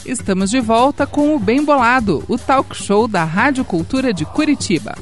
Estamos de volta com o Bem Bolado, o talk show da Rádio Cultura de Curitiba.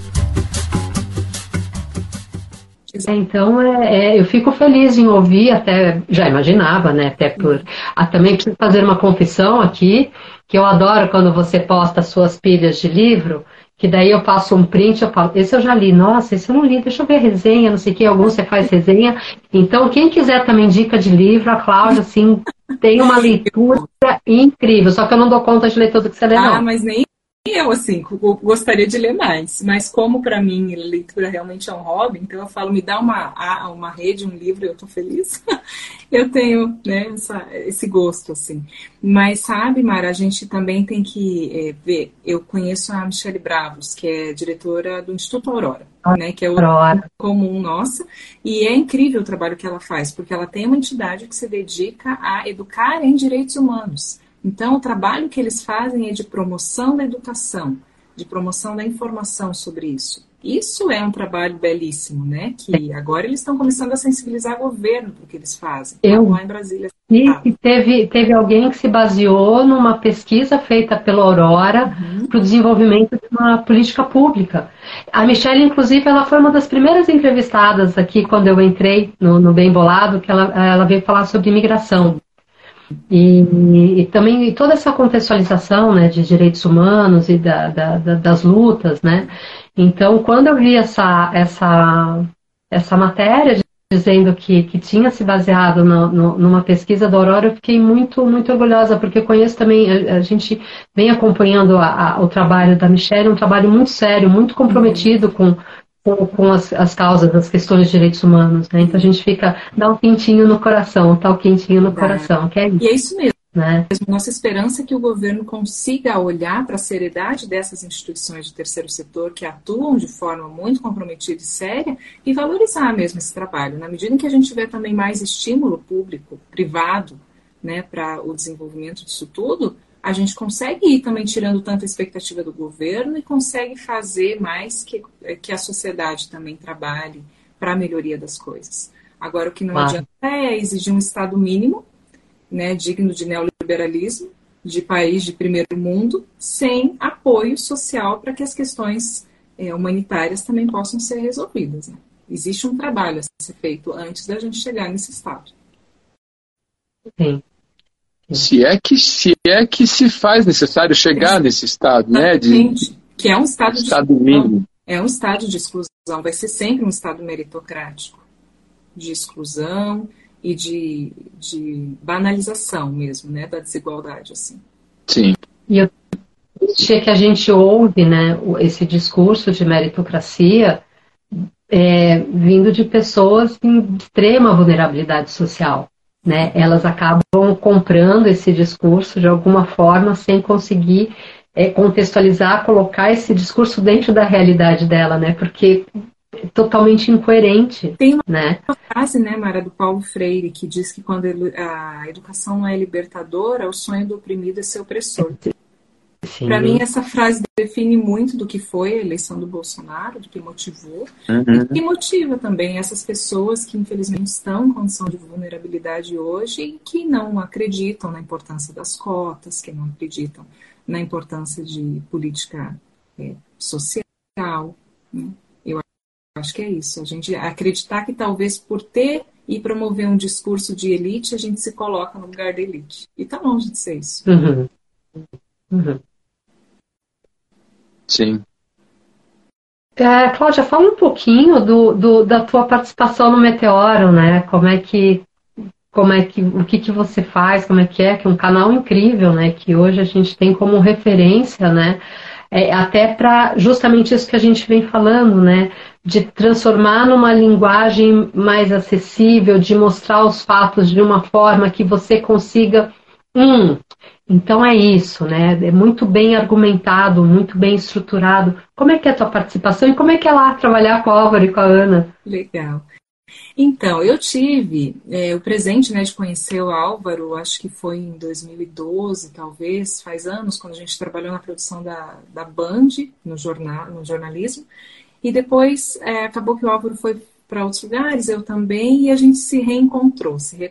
Então, eu fico feliz em ouvir, até já imaginava, né? Também preciso fazer uma confissão aqui, que eu adoro quando você posta suas pilhas de livro, que daí eu faço um print, eu falo, esse eu já li, nossa, esse eu não li, deixa eu ver a resenha, não sei o que, alguns você faz resenha. Então, quem quiser também dica de livro, a Cláudia, assim, tem uma leitura incrível, só que eu não dou conta de ler tudo que você lê, não. Mas nem eu, assim, gostaria de ler mais, mas como para mim leitura realmente é um hobby, então eu falo, me dá uma rede, um livro, eu tô feliz. Eu tenho, né, esse gosto, assim. Mas sabe, Mara, a gente também tem que ver, eu conheço a Michele Bravos, que é diretora do Instituto Aurora, né, que é o comum nossa, e é incrível o trabalho que ela faz, porque ela tem uma entidade que se dedica a educar em direitos humanos. Então, o trabalho que eles fazem é de promoção da educação, de promoção da informação sobre isso. Isso é um trabalho belíssimo, né? Que agora eles estão começando a sensibilizar o governo para o que eles fazem. Lá em Brasília. E teve alguém que se baseou numa pesquisa feita pela Aurora para o desenvolvimento de uma política pública. A Michelle, inclusive, ela foi uma das primeiras entrevistadas aqui quando eu entrei no Bem Bolado, que ela veio falar sobre imigração. E também toda essa contextualização, né, de direitos humanos e das lutas, né? Então, quando eu vi essa matéria dizendo que tinha se baseado numa pesquisa da Aurora, eu fiquei muito, muito orgulhosa, porque eu conheço também, a gente vem acompanhando o trabalho da Michelle, um trabalho muito sério, muito comprometido com as causas, as questões de direitos humanos, né? Então a gente dá um quentinho no coração, tá o quentinho no coração, que é isso. E é isso mesmo. Né? Nossa esperança é que o governo consiga olhar para a seriedade dessas instituições de terceiro setor que atuam de forma muito comprometida e séria e valorizar mesmo esse trabalho. Na medida em que a gente tiver também mais estímulo público, privado, né, para o desenvolvimento disso tudo, a gente consegue ir também tirando tanto a expectativa do governo e consegue fazer mais que a sociedade também trabalhe para a melhoria das coisas. Agora, o que não adianta é exigir um Estado mínimo, né, digno de neoliberalismo, de país de primeiro mundo, sem apoio social para que as questões humanitárias também possam ser resolvidas. Né? Existe um trabalho a ser feito antes da gente chegar nesse estado. Sim. Se é que se faz necessário chegar nesse estado, né? Que é um estado mínimo. É um estado de exclusão, vai ser sempre um estado meritocrático, de exclusão e de banalização mesmo, né, da desigualdade, assim. Sim. E eu achei que a gente ouve, né, esse discurso de meritocracia vindo de pessoas em extrema vulnerabilidade social. Né, elas acabam comprando esse discurso de alguma forma sem conseguir contextualizar, colocar esse discurso dentro da realidade dela, né, porque é totalmente incoerente. Tem uma né? frase, né, Mara, do Paulo Freire, que diz que quando a educação não é libertadora, o sonho do oprimido é ser opressor. Para mim, essa frase define muito do que foi a eleição do Bolsonaro, do que motivou, e que motiva também essas pessoas que, infelizmente, estão em condição de vulnerabilidade hoje e que não acreditam na importância das cotas, que não acreditam na importância de política social. Né? Eu acho que é isso. A gente acreditar que talvez por ter e promover um discurso de elite, a gente se coloca no lugar da elite. E está longe de ser isso. Sim. Cláudia, fala um pouquinho da tua participação no Meteoro, né? O que você faz, que é um canal incrível, né? Que hoje a gente tem como referência, né? Até para justamente isso que a gente vem falando, né? De transformar numa linguagem mais acessível, de mostrar os fatos de uma forma que você consiga. Então é isso, né? É muito bem argumentado, muito bem estruturado. Como é que é a tua participação e como é que é lá trabalhar com o Álvaro e com a Ana? Legal. Então, eu tive o presente, né, de conhecer o Álvaro, acho que foi em 2012, talvez, faz anos, quando a gente trabalhou na produção da Band, no jornalismo, e depois acabou que o Álvaro foi para outros lugares, eu também, e a gente se reencontrou, se reconectou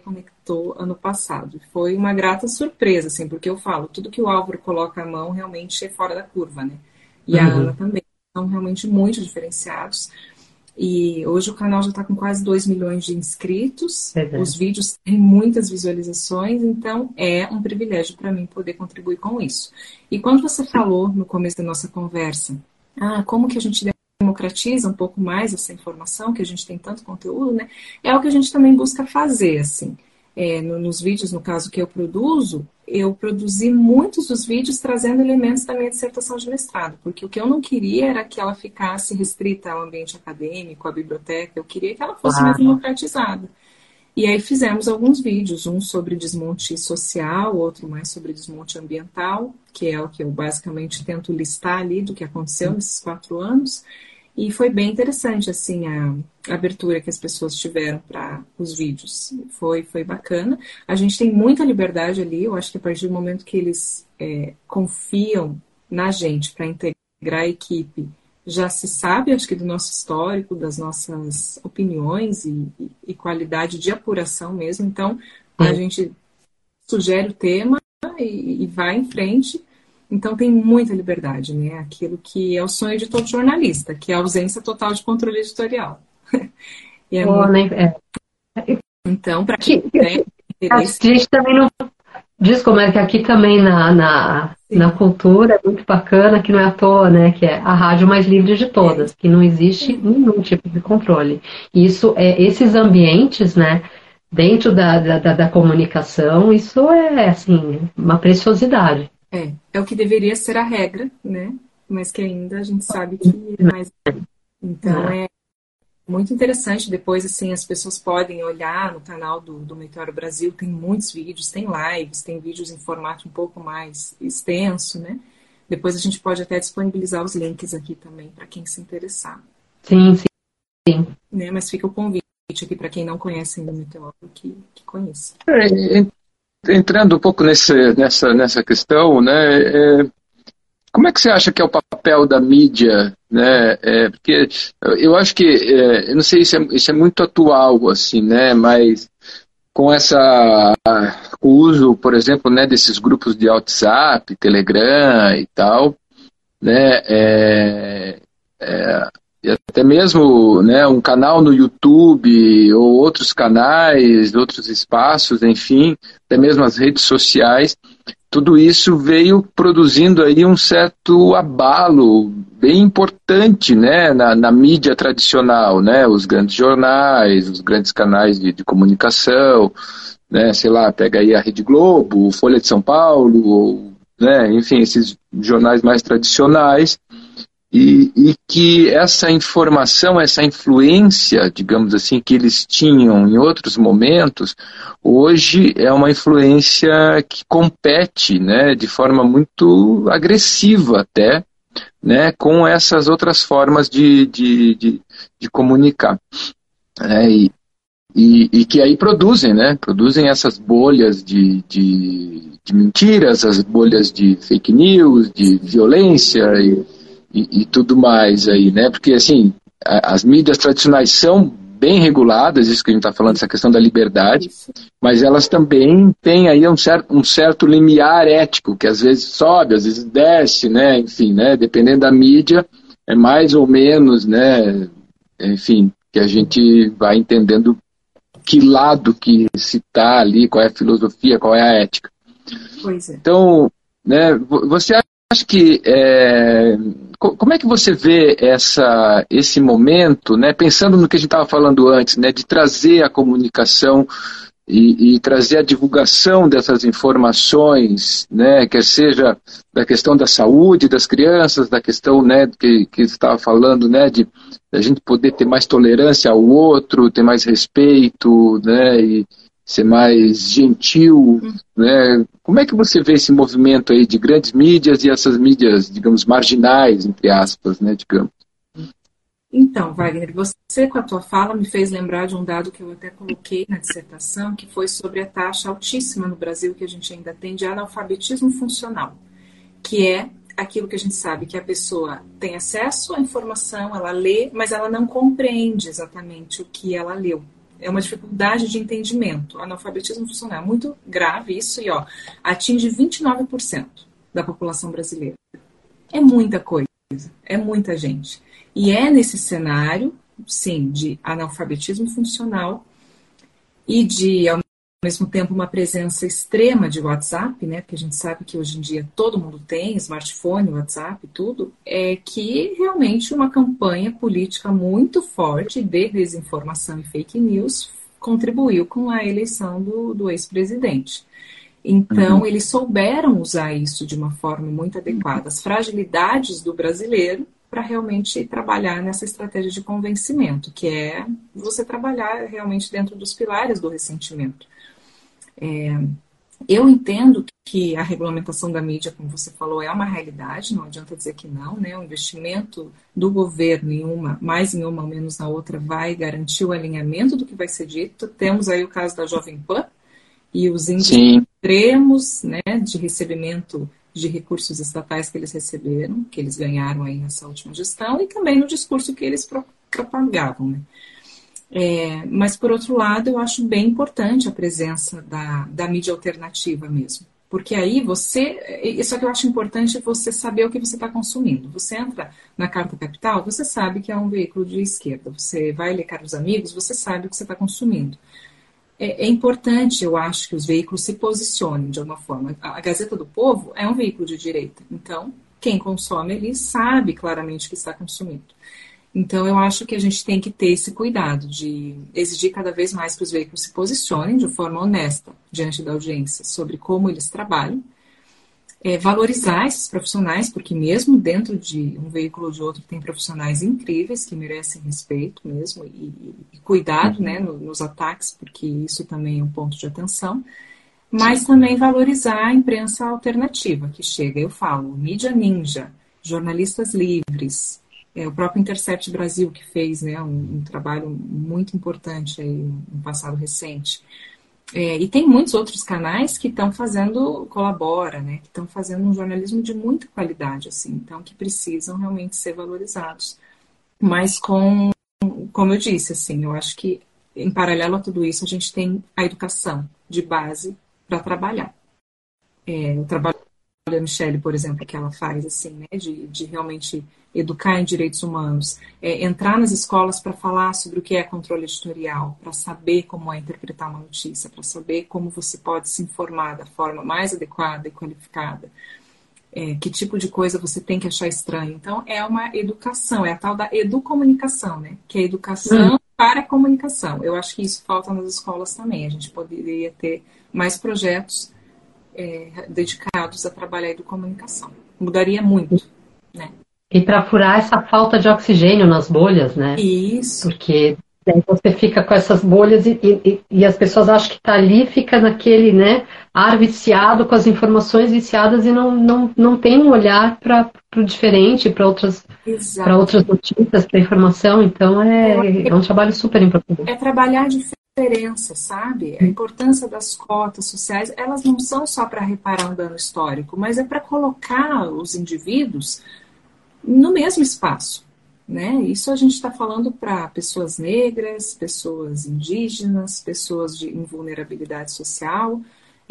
postou ano passado. Foi uma grata surpresa, assim, porque eu falo, tudo que o Álvaro coloca à mão realmente é fora da curva, né? E a Ana também. São realmente muito diferenciados. E hoje o canal já está com quase 2 milhões de inscritos. Os vídeos têm muitas visualizações, então é um privilégio para mim poder contribuir com isso. E quando você falou no começo da nossa conversa, como que a gente democratiza um pouco mais essa informação, que a gente tem tanto conteúdo, né? É o que a gente também busca fazer, assim. Nos vídeos, no caso que eu produzi muitos dos vídeos trazendo elementos da minha dissertação de mestrado, porque o que eu não queria era que ela ficasse restrita ao ambiente acadêmico, à biblioteca, eu queria que ela fosse mais democratizada. E aí fizemos alguns vídeos, um sobre desmonte social, outro mais sobre desmonte ambiental, que é o que eu basicamente tento listar ali do que aconteceu nesses 4 anos. E foi bem interessante, assim, a abertura que as pessoas tiveram para os vídeos. Foi bacana. A gente tem muita liberdade ali. Eu acho que a partir do momento que eles confiam na gente para integrar a equipe, já se sabe, acho que, do nosso histórico, das nossas opiniões e qualidade de apuração mesmo. Então, a gente sugere o tema e vai em frente. Então tem muita liberdade, né? Aquilo que é o sonho de todo jornalista, que é a ausência total de controle editorial. Então, para quem tem interesse... A gente também não diz como é que aqui também na cultura é muito bacana, que não é à toa, né? Que é a rádio mais livre de todas, que não existe nenhum tipo de controle. E isso esses ambientes, né? Dentro da comunicação, isso é, assim, uma preciosidade. É o que deveria ser a regra, né? Mas que ainda a gente sabe que é mais. Então é muito interessante. Depois, assim, as pessoas podem olhar no canal do Meteoro Brasil, tem muitos vídeos, tem lives, tem vídeos em formato um pouco mais extenso, né? Depois a gente pode até disponibilizar os links aqui também para quem se interessar. Sim. Né? Mas fica o convite aqui para quem não conhece ainda o Meteoro, que conheça. Entrando um pouco nessa questão, né? Como é que você acha que é o papel da mídia, né? Porque eu acho que, eu não sei se isso é muito atual, assim, né? Mas com com o uso, por exemplo, né, desses grupos de WhatsApp, Telegram e tal, né? E até mesmo, né, um canal no YouTube ou outros canais, outros espaços, enfim, até mesmo as redes sociais, tudo isso veio produzindo aí um certo abalo bem importante, né, na mídia tradicional, né, os grandes jornais, os grandes canais de comunicação, né, sei lá, pega aí a Rede Globo, Folha de São Paulo, ou, né, enfim, esses jornais mais tradicionais, e que essa informação, essa influência, digamos assim, que eles tinham em outros momentos, hoje é uma influência que compete, né, de forma muito agressiva até, né, com essas outras formas de comunicar. E que aí produzem essas bolhas de mentiras, as bolhas de fake news, de violência e tudo mais aí, né? Porque, assim, as mídias tradicionais são bem reguladas, isso que a gente está falando, essa questão da liberdade, mas elas também têm aí um certo limiar ético, que às vezes sobe, às vezes desce, né? Enfim, né? Dependendo da mídia, é mais ou menos, né? Enfim, que a gente vai entendendo que lado que se está ali, qual é a filosofia, qual é a ética. Pois é. Então, né, você acha que... como é que você vê esse momento, né, pensando no que a gente estava falando antes, né, de trazer a comunicação e trazer a divulgação dessas informações, né, quer seja da questão da saúde das crianças, da questão, né, que você estava falando, né, de a gente poder ter mais tolerância ao outro, ter mais respeito, né, e ser mais gentil, né? Como é que você vê esse movimento aí de grandes mídias e essas mídias, digamos, marginais, entre aspas, né, digamos? Então, Wagner, você com a tua fala me fez lembrar de um dado que eu até coloquei na dissertação, que foi sobre a taxa altíssima no Brasil que a gente ainda tem de analfabetismo funcional, que é aquilo que a gente sabe, que a pessoa tem acesso à informação, ela lê, mas ela não compreende exatamente o que ela leu. é uma dificuldade de entendimento. Analfabetismo funcional é muito grave isso, e atinge 29% da população brasileira. É muita coisa, é muita gente. E é nesse cenário, sim, de analfabetismo funcional e de, ao mesmo tempo, uma presença extrema de WhatsApp, né? Porque a gente sabe que hoje em dia todo mundo tem smartphone, WhatsApp, tudo, é que realmente uma campanha política muito forte de desinformação e fake news contribuiu com a eleição do ex-presidente. Então, eles souberam usar isso de uma forma muito adequada, as fragilidades do brasileiro, para realmente trabalhar nessa estratégia de convencimento, que é você trabalhar realmente dentro dos pilares do ressentimento. Eu entendo que a regulamentação da mídia, como você falou, é uma realidade, não adianta dizer que não, né? O investimento do governo em uma, mais em uma ou menos na outra, vai garantir o alinhamento do que vai ser dito. Temos aí o caso da Jovem Pan e os índices extremos, né, de recebimento de recursos estatais que eles receberam, que eles ganharam aí nessa última gestão, e também no discurso que eles propagavam, né? Mas, por outro lado, eu acho bem importante a presença da mídia alternativa mesmo. Porque aí só que eu acho importante você saber o que você está consumindo. Você entra na Carta Capital, você sabe que é um veículo de esquerda. Você vai ler Caros Amigos, você sabe o que você está consumindo. É importante, eu acho, que os veículos se posicionem de alguma forma. A Gazeta do Povo é um veículo de direita. Então, quem consome ali sabe claramente o que está consumindo. Então, eu acho que a gente tem que ter esse cuidado de exigir cada vez mais que os veículos se posicionem de forma honesta diante da audiência sobre como eles trabalham, valorizar esses profissionais, porque mesmo dentro de um veículo ou de outro tem profissionais incríveis que merecem respeito mesmo e cuidado, né, nos ataques, porque isso também é um ponto de atenção, mas também valorizar a imprensa alternativa que chega. Eu falo, mídia ninja, jornalistas livres, o próprio Intercept Brasil, que fez, né, um trabalho muito importante aí no passado recente. E tem muitos outros canais que estão fazendo, colabora, né, que estão fazendo um jornalismo de muita qualidade, assim, então que precisam realmente ser valorizados. Mas como eu disse, assim, eu acho que em paralelo a tudo isso a gente tem a educação de base para trabalhar. O trabalho da Michelle, por exemplo, que ela faz, assim, né, de realmente educar em direitos humanos, entrar nas escolas para falar sobre o que é controle editorial, para saber como é interpretar uma notícia, para saber como você pode se informar da forma mais adequada e qualificada, que tipo de coisa você tem que achar estranho. Então, é uma educação, é a tal da educomunicação, né, que é educação para a comunicação. Eu acho que isso falta nas escolas também. A gente poderia ter mais projetos dedicados a trabalhar a educomunicação. Mudaria muito, né? E para furar essa falta de oxigênio nas bolhas, né? Isso. Porque daí você fica com essas bolhas e as pessoas acham que está ali, fica naquele, né, ar viciado, com as informações viciadas e não tem um olhar para o diferente, para outras notícias, para informação. Então é um trabalho super importante. É trabalhar diferença, sabe? A importância das cotas sociais, elas não são só para reparar um dano histórico, mas é para colocar os indivíduos no mesmo espaço, né? Isso a gente está falando para pessoas negras, pessoas indígenas, pessoas em vulnerabilidade social,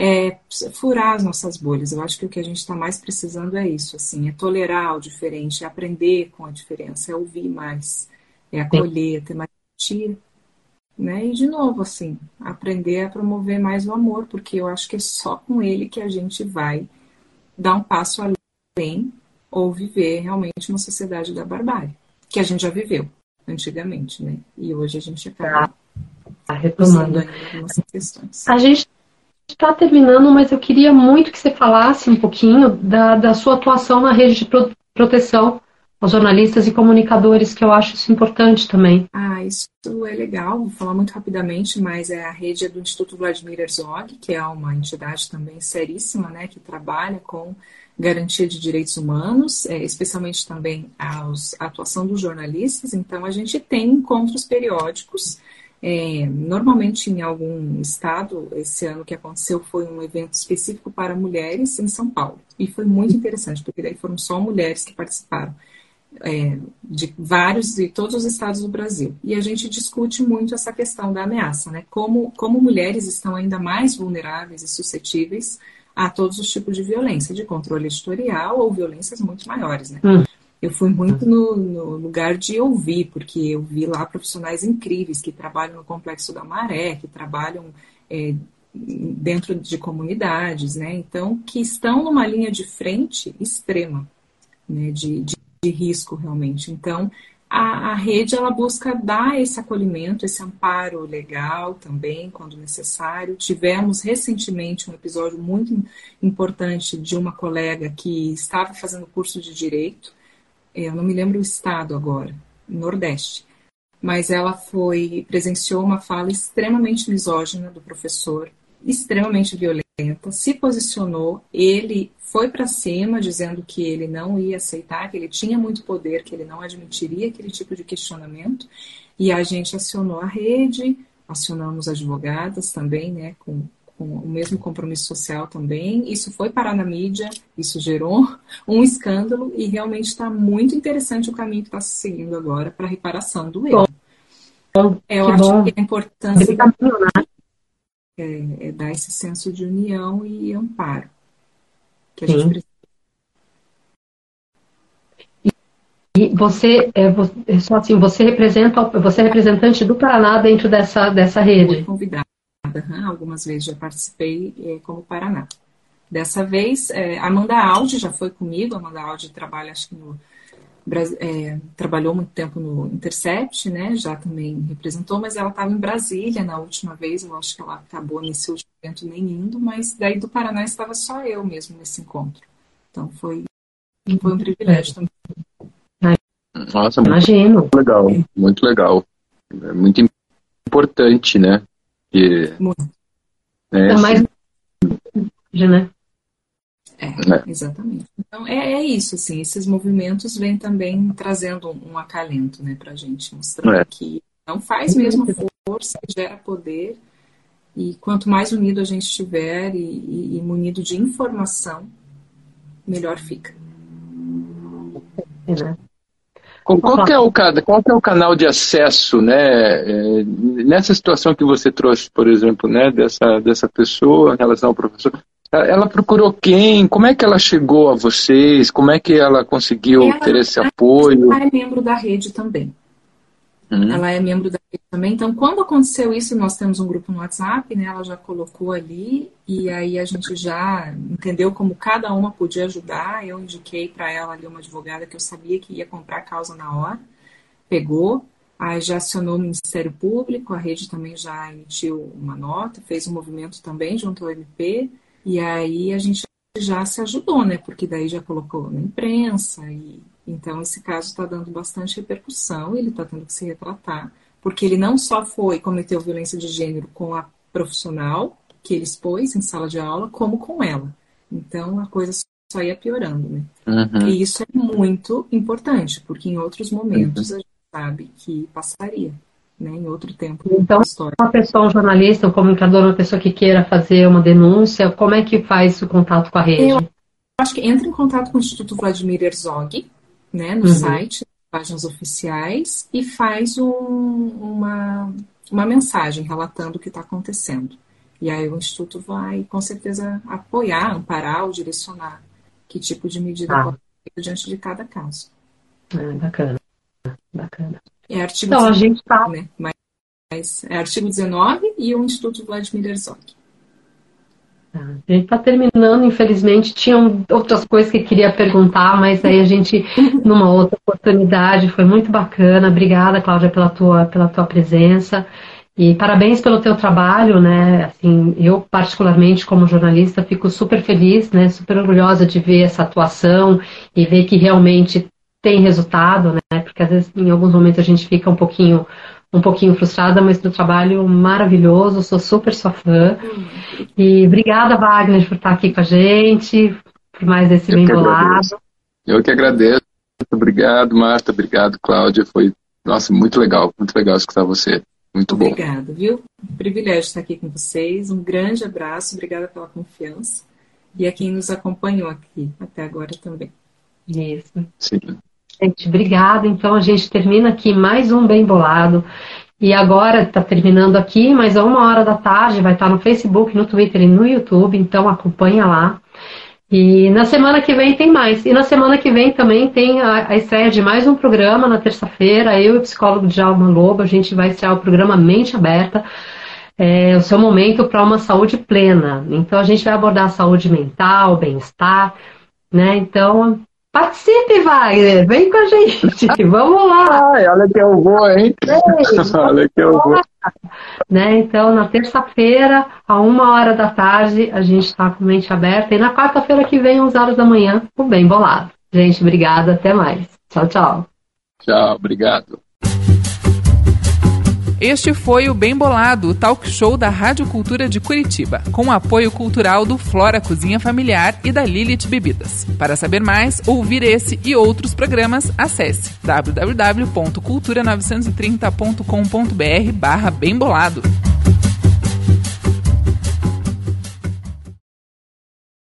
furar as nossas bolhas. Eu acho que o que a gente está mais precisando é isso, assim, é tolerar o diferente, é aprender com a diferença, é ouvir mais, é acolher, é ter mais empatia, né? E de novo, assim, aprender a promover mais o amor, porque eu acho que é só com ele que a gente vai dar um passo além ou viver realmente uma sociedade da barbárie, que a gente já viveu antigamente, né? E hoje a gente acaba retomando ainda algumas questões. A gente está terminando, mas eu queria muito que você falasse um pouquinho da sua atuação na rede de proteção aos jornalistas e comunicadores, que eu acho isso importante também. Isso é legal, vou falar muito rapidamente, mas a rede é do Instituto Vladimir Herzog, que é uma entidade também seríssima, né, que trabalha com garantia de direitos humanos, especialmente também a atuação dos jornalistas. Então, a gente tem encontros periódicos, normalmente em algum estado. Esse ano que aconteceu foi um evento específico para mulheres em São Paulo, e foi muito interessante, porque daí foram só mulheres que participaram. de vários e todos os estados do Brasil. E a gente discute muito essa questão da ameaça, né? Como mulheres estão ainda mais vulneráveis e suscetíveis a todos os tipos de violência, de controle editorial ou violências muito maiores, né? Eu fui muito no lugar de ouvir, porque eu vi lá profissionais incríveis que trabalham no Complexo da Maré, que trabalham dentro de comunidades, né? Então, que estão numa linha de frente extrema, né? De risco, realmente. Então, a rede, ela busca dar esse acolhimento, esse amparo legal também, quando necessário. Tivemos recentemente um episódio muito importante de uma colega que estava fazendo curso de Direito, eu não me lembro o estado agora, Nordeste, mas ela presenciou uma fala extremamente misógina do professor, extremamente violenta, se posicionou, ele foi para cima dizendo que ele não ia aceitar, que ele tinha muito poder, que ele não admitiria aquele tipo de questionamento, e a gente acionou a rede, acionamos advogadas também, né, com o mesmo compromisso social também. Isso foi parar na mídia, isso gerou um escândalo e realmente está muito interessante o caminho que está se seguindo agora para a reparação do erro. Eu acho que a importância é dar esse senso de união e amparo que a gente precisa. E você é representante do Paraná dentro dessa rede? Fui convidada. Algumas vezes já participei como Paraná. Dessa vez, Amanda Aldi já foi comigo. Amanda Aldi trabalha, acho que trabalhou muito tempo no Intercept, né? Já também representou, mas ela estava em Brasília na última vez. Eu acho que ela acabou nesse último evento nem indo, mas daí do Paraná estava só eu mesmo nesse encontro. Então foi um privilégio também. Nossa, imagino. Muito legal, muito legal. É muito importante, né? Mais, né? Exatamente. Então isso, assim, esses movimentos vêm também trazendo um acalento, né, pra gente, mostrando que não faz mesmo força, gera poder, e quanto mais unido a gente estiver e munido de informação, melhor fica. Qual que é o canal de acesso, né? Nessa situação que você trouxe, por exemplo, né, dessa pessoa em relação ao professor, ela procurou quem? Como é que ela chegou a vocês? Como é que ela conseguiu ter esse apoio? Ela é membro da rede também. Ela é membro da rede também. Então, quando aconteceu isso, nós temos um grupo no WhatsApp, né? Ela já colocou ali, e aí a gente já entendeu como cada uma podia ajudar. Eu indiquei para ela ali uma advogada que eu sabia que ia comprar a causa na hora. Pegou, aí já acionou o Ministério Público, a rede também já emitiu uma nota, fez um movimento também junto ao MP, e aí a gente já se ajudou, né? Porque daí já colocou na imprensa, e então esse caso está dando bastante repercussão, ele está tendo que se retratar, porque ele não só cometeu violência de gênero com a profissional que ele expôs em sala de aula, como com ela. Então a coisa só ia piorando, né? E isso é muito importante, porque em outros momentos a gente sabe que passaria, né? Em outro tempo. Então, uma pessoa, um jornalista, um comunicador, uma pessoa que queira fazer uma denúncia, como é que faz o contato com a rede? Eu acho que entra em contato com o Instituto Vladimir Herzog, né, no site, páginas oficiais, e faz uma mensagem relatando o que está acontecendo. E aí o Instituto vai, com certeza, apoiar, amparar ou direcionar que tipo de medida pode ser diante de cada caso. Bacana. É artigo então, 19, a gente tá... né? Mas é artigo 19 e o Instituto Vladimir Herzog. A gente está terminando, infelizmente. Tinham outras coisas que queria perguntar, mas aí a gente, numa outra oportunidade, foi muito bacana. Obrigada, Cláudia, pela tua presença. E parabéns pelo teu trabalho, né? Assim, eu, particularmente, como jornalista, fico super feliz, né? Super orgulhosa de ver essa atuação e ver que realmente tem resultado, né? Porque às vezes, em alguns momentos, a gente fica um pouquinho frustrada, mas do trabalho maravilhoso, sou super sua fã. E obrigada, Wagner, por estar aqui com a gente, por mais esse bem bolado. Eu que agradeço. Obrigado, Marta. Obrigado, Cláudia. Foi, nossa, muito legal escutar você. Muito bom. Obrigada, viu? Um privilégio estar aqui com vocês. Um grande abraço, obrigada pela confiança. E a quem nos acompanhou aqui até agora também. Isso. Sim. Gente, obrigada. Então a gente termina aqui mais um Bem Bolado. E agora está terminando aqui, mas a 1h da tarde vai estar no Facebook, no Twitter e no YouTube, então acompanha lá. E na semana que vem tem mais. E na semana que vem também tem a estreia de mais um programa na terça-feira. Eu e o psicólogo Djalma Lobo, a gente vai estrear o programa Mente Aberta, o seu momento para uma saúde plena. Então a gente vai abordar a saúde mental, bem-estar, né? Então participe, Wagner, vem com a gente, vamos lá. Ai, olha que eu vou, hein? Olha que eu vou. Né? Então, na terça-feira, a 1h da tarde, a gente está com Mente Aberta. E na quarta-feira que vem, 11h da manhã, o Bem Bolado. Gente, obrigada, até mais. Tchau, tchau. Tchau, obrigado. Este foi o Bem Bolado, o talk show da Rádio Cultura de Curitiba, com o apoio cultural do Flora Cozinha Familiar e da Lilith Bebidas. Para saber mais, ouvir esse e outros programas, acesse www.cultura930.com.br/bembolado.